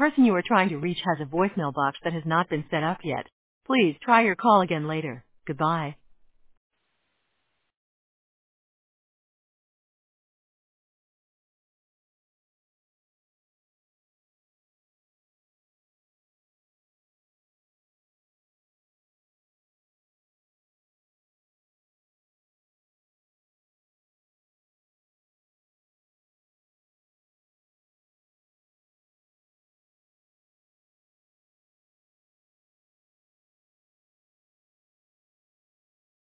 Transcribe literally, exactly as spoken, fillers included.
person you are trying to reach has a voicemail box that has not been set up yet. Please try your call again later. Goodbye.